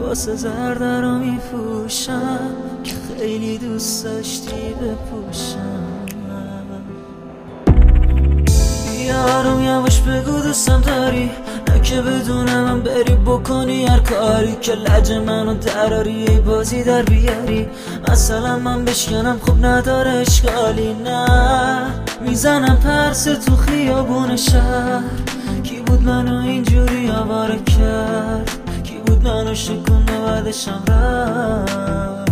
لباس زرد رو میپوشم که خیلی دوست داشتی بپوشم. بیارم یواش بگو دوستم داری، نه که بدونم من بری بکنی هر کاری که لج منو دراری ای بازی در بیاری. مثلا من بشکنم خوب نداره اشکالی، نه میزنم پرس تو خیابون شهر. کی بود منو اینجوری آواره کرد، کی بود منو شکونده بعدشم رفت.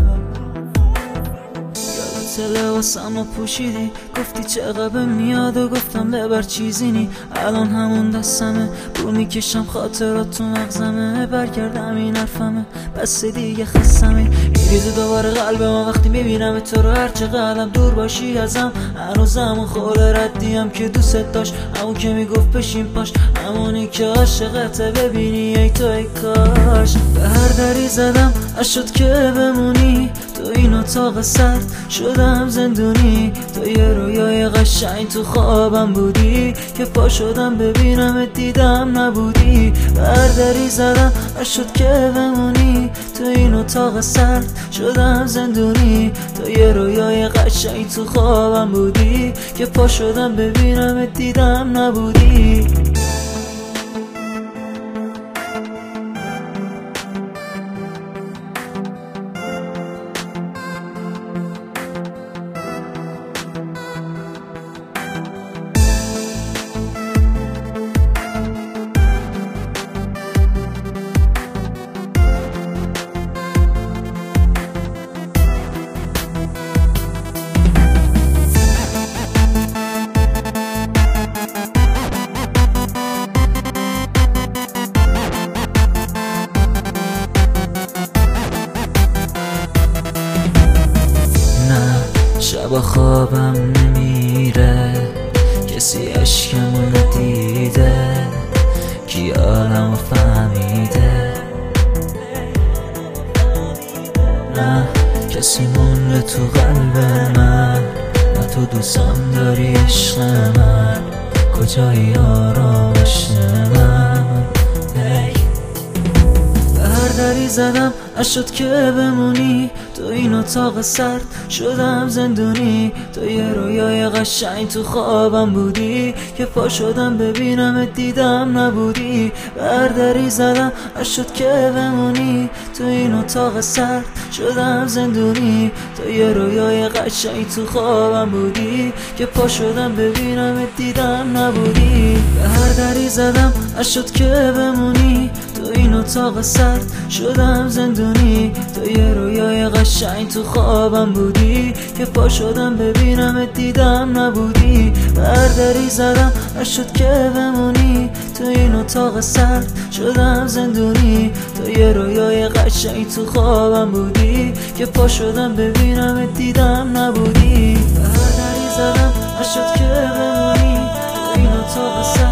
لباسمو پوشیدی گفتی چقدر میاد و گفتم ببر چیزی نی. الان همون دستمه بو میکشم خاطرات تو مغزمه. برگردم این حرفمه بس دیگه خستمه. میریزه دوباره قلبم وقتی میبینم تو رو، هرچه قلبم دور باشی ازم. هنوزم خود ردیم که دوست داشت، همون که میگفت بشین پاش، همونی که عاشقته ببینی ای تو ای کاش. به هر دری زدم اشد که بمونی تو این اتاق سرد، شدم زندونی. تو یه رویای قشنگ تو خوابم بودی که پا شدم ببینم دیدم نبودی. برداری زدم شد که بمونی تو این اتاق سرد، شدم زندونی. تو یه رویای قشنگ تو خوابم بودی که پا شدم ببینم دیدم نبودی. شب خوابم نمیره، کسی عشقمو ندیده، کی عالمو فهمیده. نه کسی مونده تو قلب من، نه تو دوستم داری عشق من، کجایی آرامش من. دری زدم اشد که بمونی تو این اتاق سرد، شدم زندونی. تو یه رویای قشنگ تو خوابم بودی که پا شدم ببینم دیدم نبودی. بردری زدم اشد که بمونی تو این اتاق سرد، شدم زندونی. تو یه رویای قشنگ تو خوابم بودی که پا شدم ببینم دیدم نبودی. بردری زدم اشد که بمونی تو این اتاق سرد، شدم زندونی. تو یه رویای قشنگ تو خوابم بودی که پا شدم ببینم دیدم نبودی. بردری زدم اشد که بمونی تو این اتاق سرد، شدم زندونی. تو یه رویای قشنگ تو خوابم بودی که پا شدم ببینم دیدم نبودی. بردری زدم اشد که بمونی تو این اتاق سرد،